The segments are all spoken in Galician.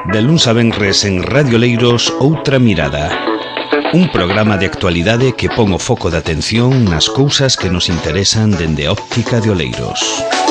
De luns a venres en Radio Oleiros, Outra Mirada. Un programa de actualidade que pon o foco de atención nas cousas que nos interesan dende a óptica de Oleiros.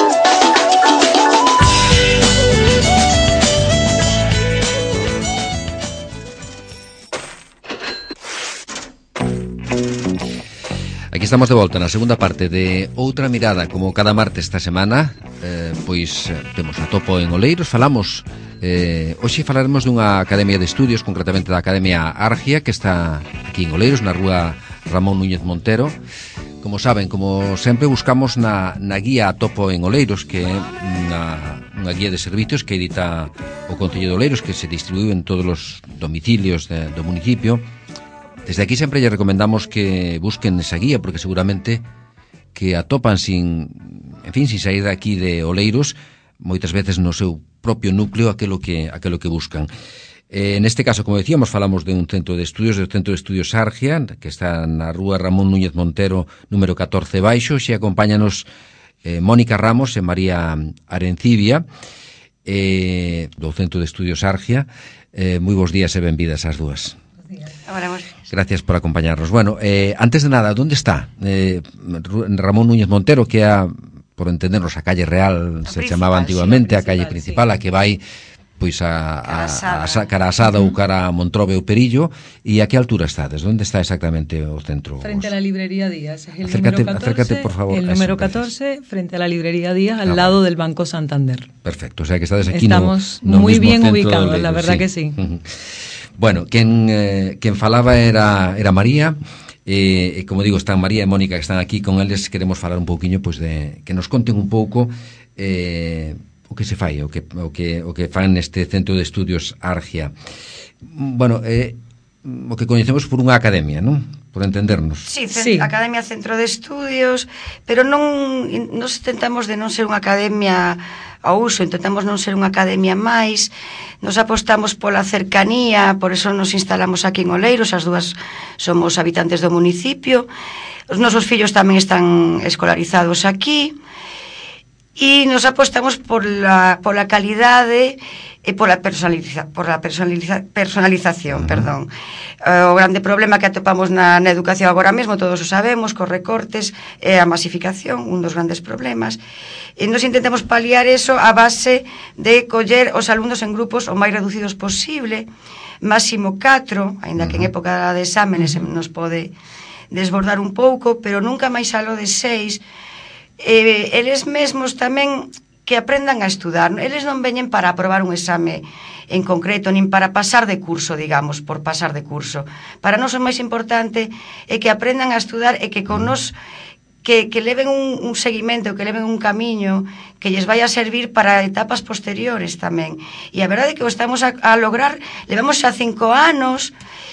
Aquí estamos de volta na segunda parte de Outra Mirada. Como cada martes esta semana, pois temos a topo en Oleiros. Falamos, hoxe falaremos dunha academia de estudios, concretamente da Academia Argia, que está aquí en Oleiros, na rúa Ramón Núñez Montero. Como saben, como sempre, buscamos na guía a topo en Oleiros, que é unha guía de servicios que edita o Concello de Oleiros, que se distribuiu en todos os domicilios do municipio. Desde aquí sempre lle recomendamos que busquen esa guía, porque seguramente que atopan sin sair de aquí de Oleiros, moitas veces no seu propio núcleo aquelo que buscan. Neste caso, como decíamos, falamos de un centro de estudios, do Centro de Estudios Argia, que está na rúa Ramón Núñez Montero, número 14 baixo. Xe acompáñanos Mónica Ramos e María Arencibia, do Centro de Estudios Argia. Moi bons días e benvidas as dúas. Gracias por acompañarnos. Bueno, antes de nada, ¿dónde está Ramón Núñez Montero, que é, por entendernos, a calle real, se chamaba antiguamente, a calle principal, a que vai pois a cara asada ou cara a Montrobe ou Perillo? E a que altura estades? ¿Dónde está exactamente o centro? Frente a la librería Díaz. Es el acércate, por favor. El número 14, frente a la librería Díaz, al lado del Banco Santander. Perfecto, o sea que estades aquí Estamos no muy mismo bien centro ubicados, de la verdad que sí. Bueno, quen falaba era María, e como digo, están María e Mónica, que están aquí. Con eles queremos falar un pouquiño, pois, de que nos conten un pouco o que se fai, o que fan neste Centro de Estudios Argia. Bueno, o que coñecemos por unha academia, non? Por entendernos. Sí. Academia Centro de Estudios, pero nos tentamos de non ser unha academia ao uso, intentamos non ser unha academia máis, nos apostamos pola cercanía, por eso nos instalamos aquí en Oleiros, as dúas somos habitantes do municipio, os nosos fillos tamén están escolarizados aquí, e nos apostamos pola calidade e pola personalización, perdón. O grande problema que atopamos na educación agora mesmo, todos o sabemos, cos recortes e a masificación, un dos grandes problemas. E nos intentamos paliar eso a base de coller os alumnos en grupos o máis reducidos posible, máximo 4, aínda que en época de exámenes nos pode desbordar un pouco, pero nunca máis aló de 6. Eles mesmos tamén que aprendan a estudar. Eles non veñen para aprobar un exame en concreto, nin para pasar de curso, digamos, por pasar de curso. Para nós o máis importante é que aprendan a estudar e que con nós que leven un seguimento, que leven un camiño que lles vai a servir para etapas posteriores tamén. E a verdade é que o estamos a lograr, levamos xa 5 anos.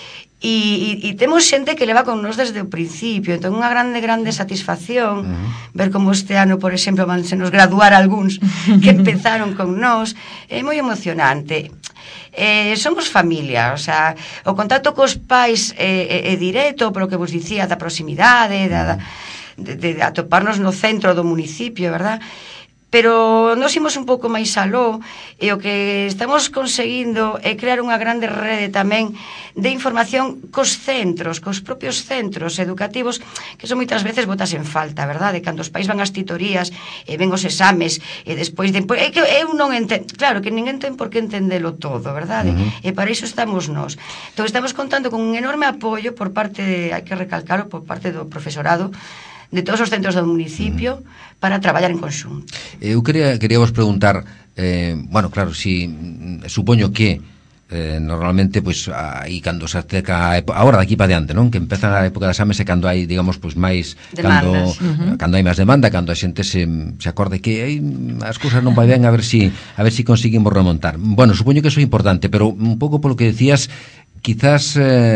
E temos xente que leva con nós desde o principio, entón unha grande satisfacción ver como este ano, por exemplo, van se nos graduar algúns que empezaron con nós, é moi emocionante. Somos familia, o sea, o contacto cos pais é directo, polo que vos dicía, da proximidade, de atoparnos no centro do municipio, verdad? Pero nos imos un pouco máis aló, e o que estamos conseguindo é crear unha grande rede tamén de información cos centros, cos propios centros educativos, que son moitas veces botas en falta, verdade? Cando os pais van ás titorías e ven os exames e despois é que eu non entendo, claro, que ninguén ten por que entendelo todo, verdade? E para iso estamos nós. Entón estamos contando con un enorme apoio por parte, hai que recalcarlo, por parte do profesorado de todos os centros do municipio para traballar en conxunto. Eu quería vos preguntar, bueno, claro, si supoño que normalmente, pois, aí cando se acerca agora daqui para diante, non? Que empezan a época de exames e cando hai, digamos, pois máis demandas, cando hai máis demanda, cando a xente se acorde que as cousas non vai ben, a ver si conseguimos remontar. Bueno, supoño que eso é importante, pero un pouco polo que decías, quizás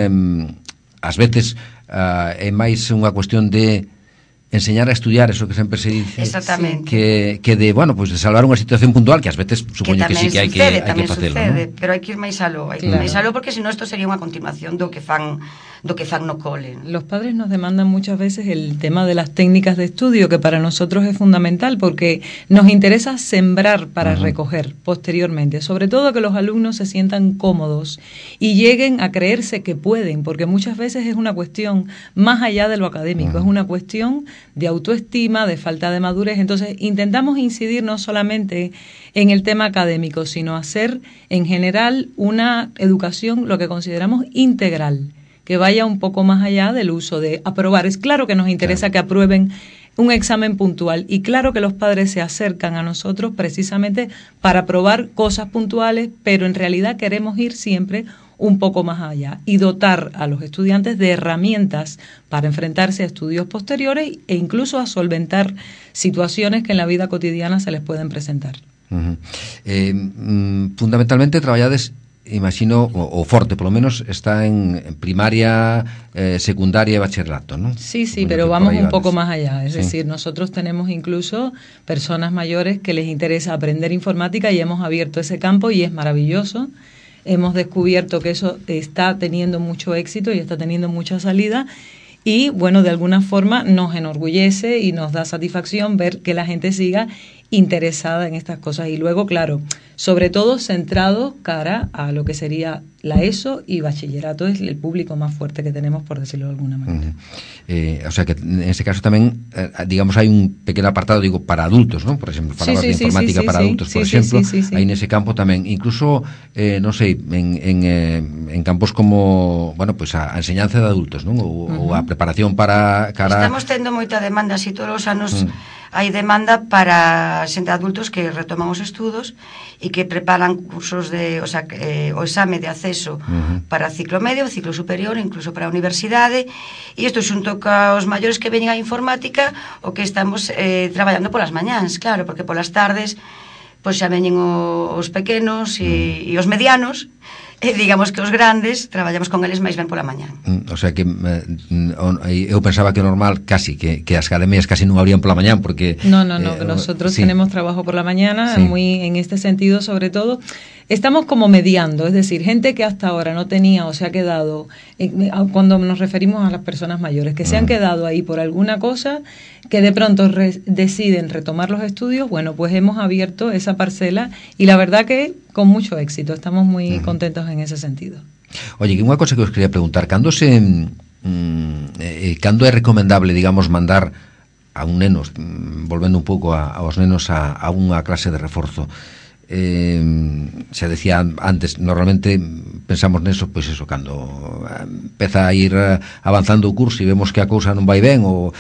ás veces é máis unha cuestión de enseñar a estudiar, eso que sempre se dice. Exactamente. Que de, bueno, pues de salvar unha situación puntual que ás veces supoño que sí que hai que facelo, ¿no? Pero hai que ir máis aló, porque senón isto sería unha continuación do que fan do que fan no cole. Los padres nos demandan muchas veces el tema de las técnicas de estudio, que para nosotros es fundamental porque nos interesa sembrar para recoger posteriormente, sobre todo que los alumnos se sientan cómodos y lleguen a creerse que pueden, porque muchas veces es una cuestión más allá de lo académico, es una cuestión de autoestima, de falta de madurez. Entonces intentamos incidir no solamente en el tema académico, sino hacer en general una educación, lo que consideramos integral, que vaya un poco más allá del uso de aprobar. Es claro que nos interesa que aprueben un examen puntual y claro que los padres se acercan a nosotros precisamente para aprobar cosas puntuales, pero en realidad queremos ir siempre un poco más allá y dotar a los estudiantes de herramientas para enfrentarse a estudios posteriores e incluso a solventar situaciones que en la vida cotidiana se les pueden presentar. Fundamentalmente traballades, imagino, o forte polo menos, está en primaria, secundaria e bachillerato, ¿no? Sí, pero vamos un poco más allá. Es decir, nosotros tenemos incluso personas mayores que les interesa aprender informática y hemos abierto ese campo y es maravilloso. Hemos descubierto que eso está teniendo mucho éxito y está teniendo mucha salida. Y, bueno, de alguna forma nos enorgullece y nos da satisfacción ver que la gente siga interesada en estas cosas. Y luego, claro, sobre todo centrado cara a lo que sería la ESO y bachillerato, es el público más fuerte que tenemos, por decirlo de alguna manera. O sea que en este caso tamén, digamos, hai un pequeno apartado, digo, para adultos, ¿no? Por exemplo, falabas de informática para adultos, por exemplo, aí nese campo tamén, incluso, non sei, en campos como, bueno, pues a enseñanza de adultos, non? Ou a preparación para cara... Estamos tendo moita demanda, así todos os anos hai demanda para xente adultos que retoman os estudos e que preparan cursos de, o sea, o exame de acceso para ciclo medio, ciclo superior, incluso para a universidade, e isto xunto caos maiores que veñen a informática, o que estamos traballando polas mañáns, claro, porque polas tardes pois xa veñen os pequenos e os medianos, e digamos que os grandes traballamos con eles máis ben pola mañá. O sea que eu pensaba que normal casi que as academias casi non abrían pola mañá porque... No, nosotros tenemos trabajo por la mañana, muy en este sentido, sobre todo estamos como mediando, es decir, gente que hasta ahora no tenía o se ha quedado, cuando nos referimos a las personas mayores, que se han quedado ahí por alguna cosa, que de pronto deciden retomar los estudios, bueno, pues hemos abierto esa parcela y la verdad que con mucho éxito, estamos muy contentos en ese sentido. Oye, que unha cosa que os quería preguntar, cando é recomendable, digamos, mandar a un neno, volvendo un pouco aos nenos a unha clase de reforzo, se decía antes, normalmente pensamos neso, pois eso, cando empeza a ir avanzando o curso e vemos que a cousa non vai ben ou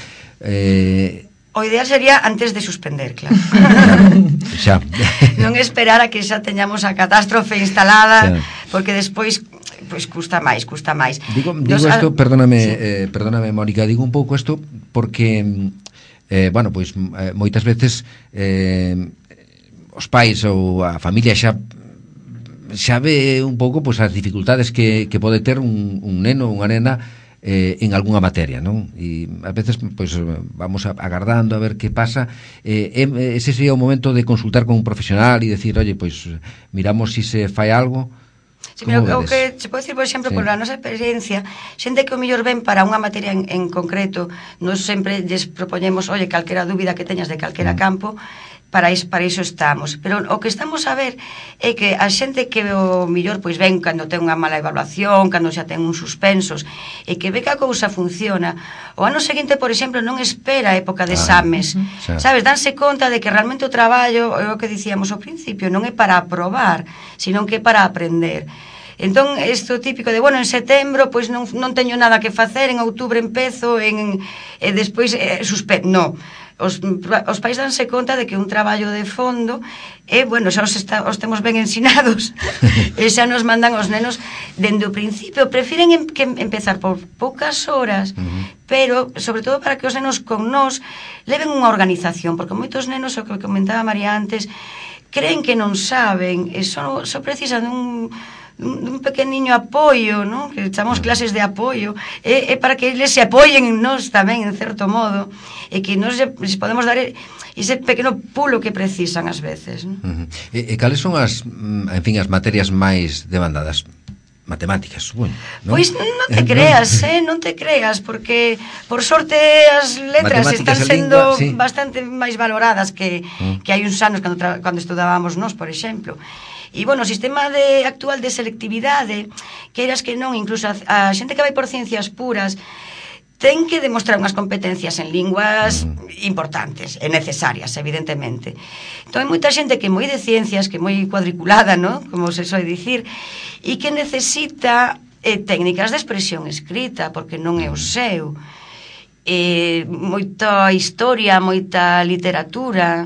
o ideal sería antes de suspender, claro. Xa. Non esperar a que xa teñamos a catástrofe instalada, porque despois pois custa máis. Digo isto, perdóname, Mónica, digo un pouco isto porque bueno, pois moitas veces os pais ou a familia xa ve un pouco pois as dificultades que pode ter un neno ou unha nena en algunha materia, non? E a veces pois vamos agardando a ver que pasa. Ese sería o momento de consultar con un profesional e decir, oye, pois miramos si se fai algo. Sí, pero o que se pode dicir, por exemplo, por a nosa experiencia, xente que o mellor ven para unha materia en concreto, nos sempre lles propoñemos, oye, calquera dúbida que teñas de calquera campo, para iso estamos. Pero o que estamos a ver é que a xente que o mellor pois ven cando ten unha mala evaluación, cando xa ten uns suspensos, e que ve que a cousa funciona, o ano seguinte, por exemplo, non espera a época de exames, sabes, danse conta de que realmente o traballo, é o que dicíamos ao principio, non é para aprobar, sino que é para aprender. Entón, isto típico de, bueno, en setembro pois non teño nada que facer, en outubro empezo, e despois suspendo. Non. Os pais danse conta de que un traballo de fondo bueno, xa os temos ben ensinados e xa nos mandan os nenos dende o principio, prefiren empezar por poucas horas, pero sobre todo para que os nenos con nós leven unha organización, porque moitos nenos, o que comentaba María antes, creen que non saben e só precisan un pequeniño apoio, ¿no? Que chamamos clases de apoio, para que eles se apoyen en nós tamén, en certo modo, e que nós les podemos dar ese pequeno pulo que precisan ás veces, ¿no? E cales son as materias máis demandadas? matemáticas, supoño, non? Pois non te creas, non te creas, porque por sorte as letras están sendo bastante máis valoradas que hai uns anos cando estudábamos nós, por exemplo. E, bueno, o sistema actual de selectividade, queiras que non, incluso a xente que vai por ciencias puras, ten que demostrar unhas competencias en linguas importantes e necesarias, evidentemente. Entón, hai moita xente que é moi de ciencias, que é moi cuadriculada, ¿no?, como se soe dicir, e que necesita técnicas de expresión escrita, porque non é o seu. Moita historia, moita literatura.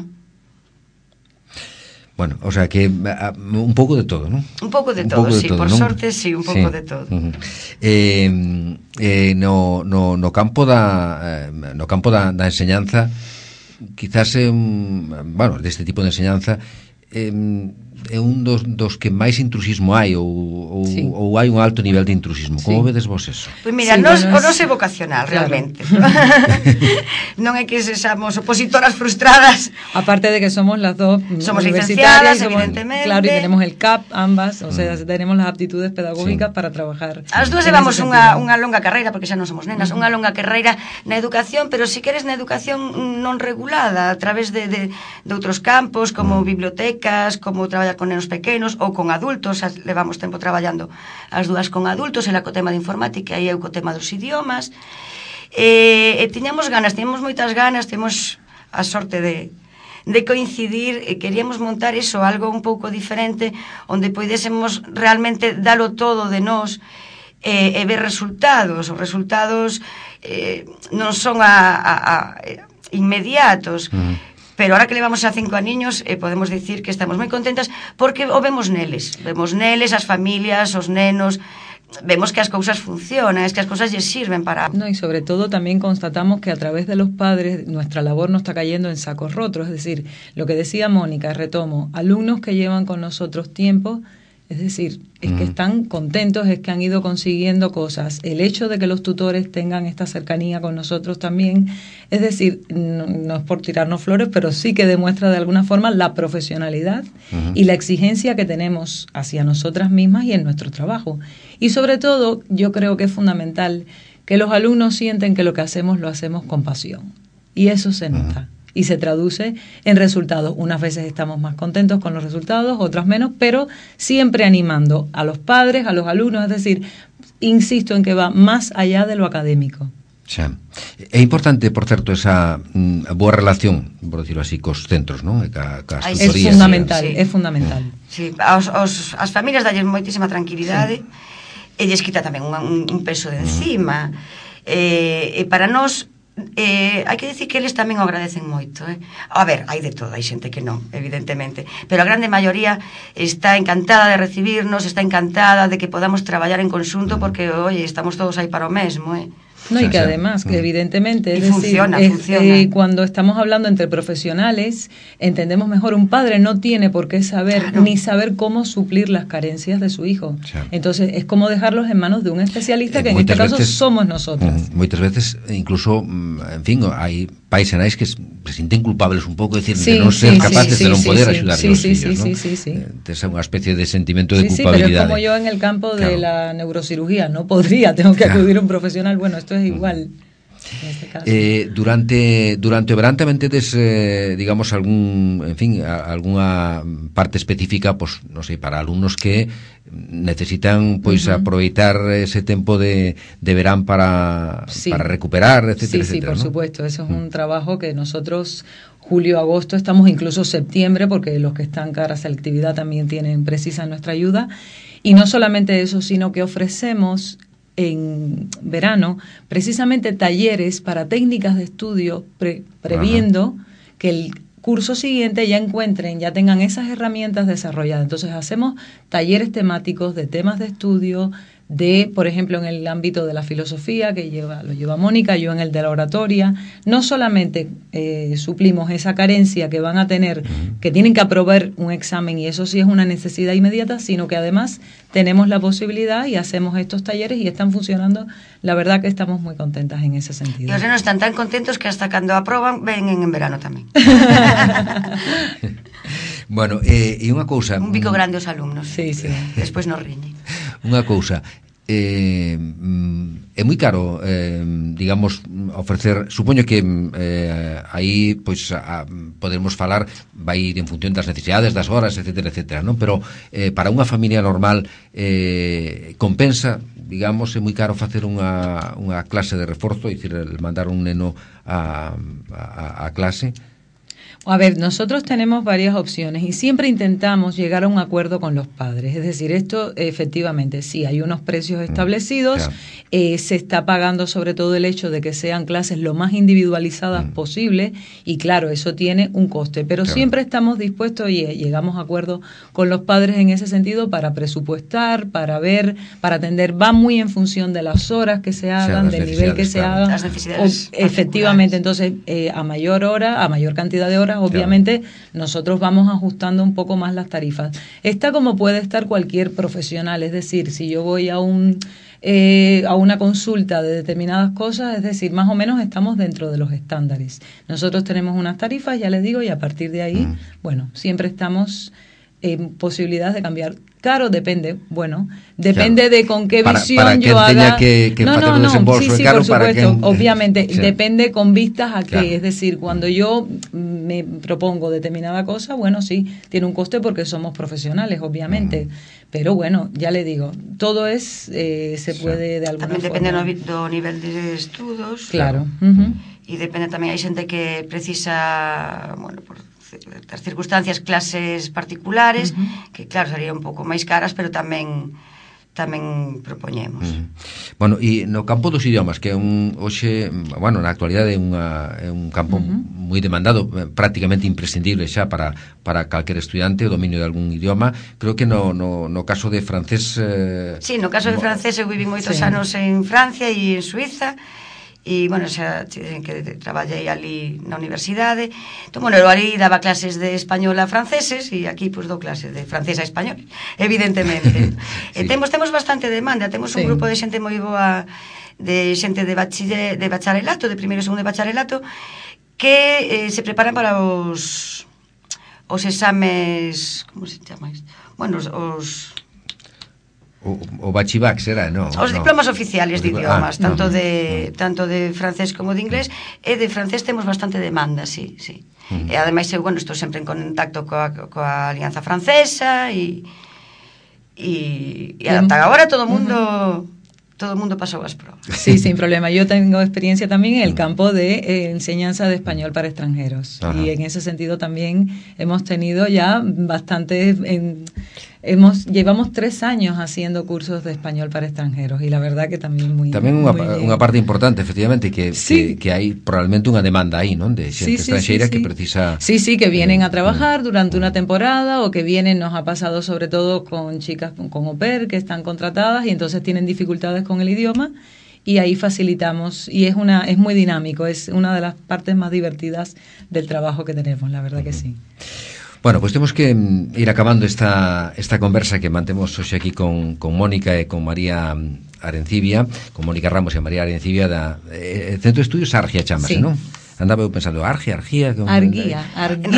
Bueno, o sea que un pouco de todo, ¿non? Un pouco de todo, sí, por sorte, sí, un pouco de todo. No campo da enseñanza, quizás bueno, deste tipo de enseñanza é un dos que máis intrusismo hai ou hai un alto nivel de intrusismo. Como vedes vos eso? Pois mira, o nos é vocacional, realmente. Non é que sexamos opositoras frustradas. Aparte de que somos las dos universitarias, evidentemente. Claro, y tenemos el CAP, ambas, o sea, tenemos las aptitudes pedagógicas para traballar. As dúas levamos unha longa carreira, porque xa non somos nenas, unha longa carreira na educación, pero si queres na educación non regulada, a través de outros campos, como bibliotecas, como traballar con nenos pequenos ou con adultos. Levamos tempo traballando as dúas con adultos, ela co tema de informática e eu co tema dos idiomas, e tiñamos moitas ganas, temos a sorte de coincidir, e queríamos montar eso, algo un pouco diferente, onde poidésemos realmente dalo todo de nós e ver resultados. Os resultados non son inmediatos, pero ahora que levamos a 5 aniños podemos dicir que estamos moi contentas, porque o vemos neles, as familias, os nenos, vemos que as cousas funcionan, que as cousas lles sirven para... No, y sobre todo también constatamos que a través de los padres nuestra labor no está cayendo en sacos rotos, es decir, lo que decía Mónica, retomo, alumnos que llevan con nosotros tiempo, es decir, es que están contentos, es que han ido consiguiendo cosas. El hecho de que los tutores tengan esta cercanía con nosotros también, es decir, no es por tirarnos flores, pero sí que demuestra de alguna forma la profesionalidad y la exigencia que tenemos hacia nosotras mismas y en nuestro trabajo. Y sobre todo, yo creo que es fundamental que los alumnos sienten que lo que hacemos lo hacemos con pasión. Y eso se nota. Y se traduce en resultados. Unas veces estamos más contentos con los resultados, otras menos, pero siempre animando a los padres, a los alumnos, es decir, insisto en que va más allá de lo académico. Xa. É importante, por certo, esa boa relación, por decirlo así, cos centros, non? Cas tutorías. É fundamental, sí. É fundamental. Sí, as familias dalles moitísima tranquilidade, e lles quita tamén un peso de encima. E para nós, hai que dicir que eles tamén o agradecen moito, A ver, hai de todo, hai xente que non, evidentemente, pero a grande maioría está encantada de recibirnos, está encantada de que podamos traballar en conxunto, porque, oye, estamos todos aí para o mesmo, No, y que además, que evidentemente, es funciona, decir, funciona. Cuando estamos hablando entre profesionales, entendemos mejor. Un padre no tiene por qué saber, ni saber cómo suplir las carencias de su hijo. Claro. Entonces, es como dejarlos en manos de un especialista, que en este caso somos nosotras. Moitas veces, incluso, en fin, hai pais e nais que se sinten culpables un pouco, decir, de non ser capaces de non poder axudar aos fillos, ¿no? Tes unha especie de sentimento de culpabilidade. Pero es como yo en el campo de la neurocirugía, no podría, tengo que acudir a un profesional. Bueno, esto es igual. En este caso. Durante o verán tamén tedes, digamos, algunha parte específica, pues, non sei, para alumnos que necesitan, pois, aproveitar ese tempo de verán para recuperar, etcétera, sí, etcétera, por ¿no? supuesto, eso es un trabajo que nosotros julio, agosto, estamos incluso septiembre, porque los que están cara a selectividad también precisan nuestra ayuda, y no solamente eso, sino que ofrecemos en verano precisamente talleres para técnicas de estudio, previendo que el curso siguiente ya tengan esas herramientas desarrolladas. Entonces hacemos talleres temáticos de temas de estudio, por ejemplo, en el ámbito de la filosofía, que lo lleva Mónica, yo en el de la oratoria. No solamente suplimos esa carencia que van a tener, que tienen que aprobar un examen, y eso sí es una necesidad inmediata, sino que además tenemos la posibilidad y hacemos estos talleres y están funcionando. La verdad que estamos muy contentas en ese sentido. Y os no están tan contentos que hasta cuando aproban ven en verano tamén. Bueno, e unha cousa... Un bico grande os alumnos. Sí. Despois nos riñen. unha cousa, é moi caro, digamos, ofrecer, supoño que aí pois podemos falar, vai ir en función das necesidades, das horas, etcétera, etcétera, non? Pero para unha familia normal compensa, digamos, é moi caro facer unha clase de reforzo, é dicir, mandar un neno a clase. A ver, nosotros tenemos varias opciones y siempre intentamos llegar a un acuerdo con los padres. Es decir, esto efectivamente sí, hay unos precios establecidos, se está pagando sobre todo el hecho de que sean clases lo más individualizadas posible y claro, eso tiene un coste, pero siempre estamos dispuestos y llegamos a acuerdo con los padres en ese sentido para presupuestar, para ver, para atender, va muy en función de las horas que se hagan, del nivel que se hagan. Las necesidades Efectivamente, entonces a mayor hora, a mayor cantidad de horas, obviamente nosotros vamos ajustando un poco más las tarifas. Está como puede estar cualquier profesional, es decir, si yo voy a una consulta de determinadas cosas, es decir, más o menos estamos dentro de los estándares. Nosotros tenemos unas tarifas, ya les digo, y a partir de ahí, bueno, siempre estamos en posibilidades de cambiar. Claro, depende, bueno, depende de con qué visión yo haga. Sí, por supuesto, obviamente, depende con vistas a qué, es decir, cuando yo me propongo determinada cosa, bueno, sí, tiene un coste porque somos profesionales, obviamente, pero bueno, ya le digo, todo es, se puede de alguna forma. Tamén depende do nivel de estudos. Claro. E depende tamén, hai xente que precisa, bueno, por das circunstancias, clases particulares, que claro, serían un pouco máis caras, pero tamén propoñemos. Bueno, e no campo dos idiomas, que é hoxe, bueno, na actualidade é un campo moi demandado, prácticamente imprescindible xa para calquer estudiante, o dominio de algún idioma. Creo que no caso de francés... Sí, no caso de francés eu viví moitos anos en Francia e en Suiza, e, bueno, xa que traballei ali na universidade. Entón, bueno, eu ali daba clases de español a franceses e aquí, pois, dou clases de francés a español, evidentemente. Temos bastante demanda, temos un grupo de xente moi boa, de xente de bacharelato, de primeiro e segundo de bacharelato, que se preparan para os exames, como se chama isto? Bueno, o bachivac será, non? Os diplomas oficiales de idiomas, tanto de francés como de inglés, e de francés temos bastante demanda, sí. E ademais eu, bueno, estou sempre en contacto coa Alianza Francesa e ata agora todo o mundo pasou as probas. Sí, sin problema. Yo tengo experiencia también en el campo de enseñanza de español para extranjeros. Y en ese sentido también hemos tenido ya bastante... Llevamos 3 años haciendo cursos de español para extranjeros y la verdad que tamén unha parte importante, efectivamente, que hai probablemente unha demanda aí, non? De xente estranxeira que precisa... Sí, que vienen a trabajar durante una temporada o que vienen, nos ha pasado sobre todo con chicas con au pair que están contratadas y entonces tienen dificultades con el idioma y ahí facilitamos y es muy dinámico, es una de las partes más divertidas del trabajo que tenemos, la verdad que sí. Bueno, pois temos que ir acabando esta conversa que mantemos hoxe aquí con Mónica e con María Arencibia, con Mónica Ramos e María Arencibia da Centro de Estudios Argia, chamase, non? Andaba eu pensando, Argia. Argia,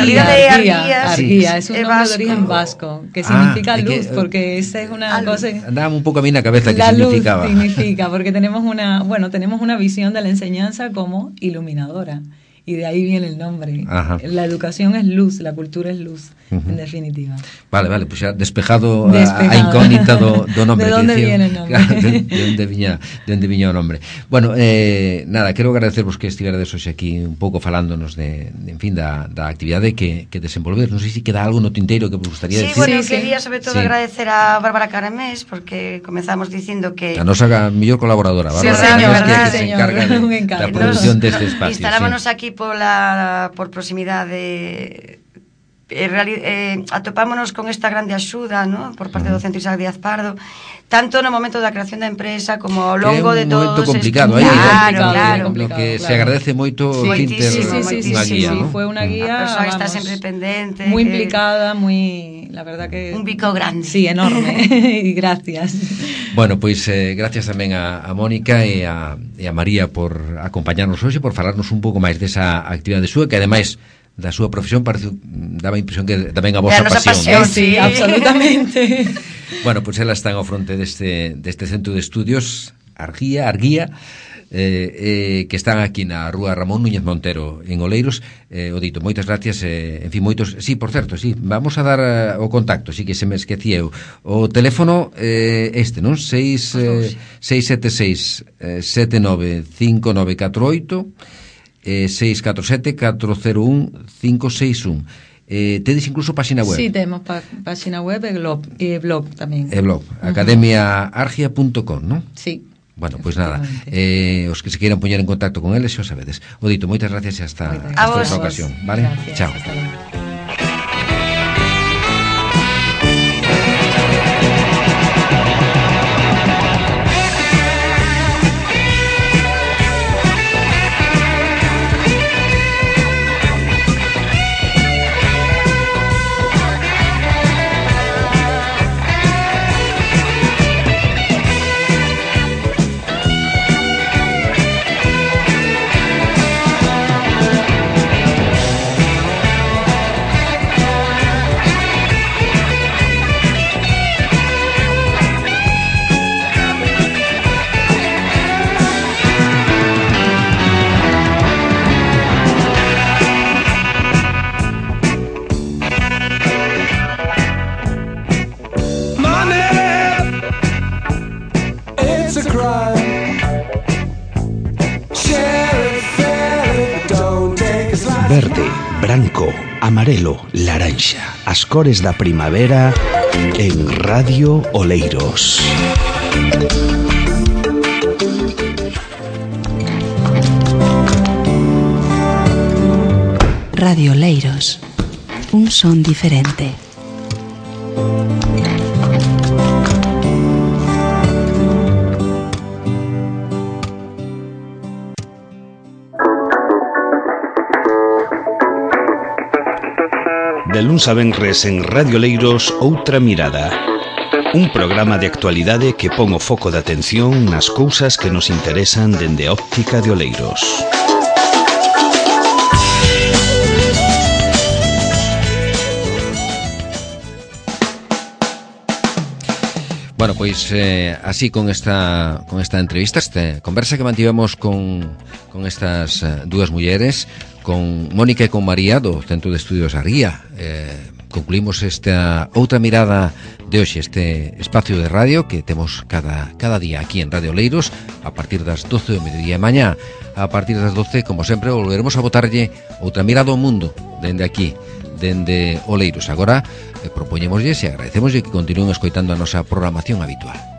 es un nombre de origen vasco, que significa luz, porque esa es una cosa... Andaba un pouco a mí na cabeza que significaba. La luz significa, porque tenemos una visión de la enseñanza como iluminadora. Y de ahí viene el nombre. La educación es luz, la cultura es luz, en definitiva. Vale, pues xa despejado. A incógnita do nombre. ¿De dónde viene el nombre? De onde viña o nombre. Bueno, nada, quero agradecervos que estiverades hoxe aquí un pouco falándonos en fin, da actividade que desenvolver. Non sei se queda algo no tinteiro que vos gustaría decir. Bueno, quería sobre todo agradecer a Bárbara Caramés, porque comezamos dicindo que... A nosa mellor colaboradora, Bárbara Caramés, que se encarga da produción deste espacio. Instalámonos aquí por proximidade, atopámonos con esta grande axuda, ¿no?, por parte do Centro Isaac Díaz Pardo, tanto no momento da creación da empresa como ao longo de todos. É un momento complicado, claro, lo que se agradece moito unha guía, ¿no? Fue unha guía, a persoa está sempre pendente, muy implicada, la verdad que... Un bico grande. Sí, enorme, y gracias. Bueno, pois gracias tamén a Mónica e a María por acompañarnos hoxe, por falarnos un pouco máis desa actividade súa, que ademais da súa profesión, daba a impresión que tamén a vosa pasión. Sí, absolutamente. Bueno, pois ela está ao fronte deste centro de estudios Argía, que están aquí na rúa Ramón Núñez Montero en Oleiros. Odito, moitas gracias, en fin, moitos. Sí, por certo, sí, vamos a dar o contacto, sí que se me esquecía eu. O teléfono non? 676 795948 647 401 561. Tedes incluso página web. Sí, temos página web e blog tamén. E blog, academiaargia.com, non? Sí. Bueno, pois nada, os que se queiran poñer en contacto con eles, xa o sabedes. Odito, moitas gracias e hasta outra ocasión, vale? Gracias, chao. Hasta luego. Verde, branco, amarelo, laranxa. As cores da primavera en Radio Oleiros. Radio Oleiros. Un son diferente. De luns a venres en Radio Oleiros, Outra Mirada. Un programa de actualidade que pon o foco de atención nas cousas que nos interesan dende a óptica de Oleiros. Bueno, pois así con esta entrevista, esta conversa que mantivemos con estas dúas mulleres, con Mónica e con María do Centro de Estudios Argía. Concluímos esta outra mirada de hoxe, este espacio de radio que temos cada día aquí en Radio Oleiros a partir das 12 do mediodía. Mañá, a partir das 12, como sempre, volveremos a botarlle outra mirada ao mundo dende aquí, dende Oleiros. Agora propoñémoslle e agradecemoslle que continúen escoitando a nosa programación habitual.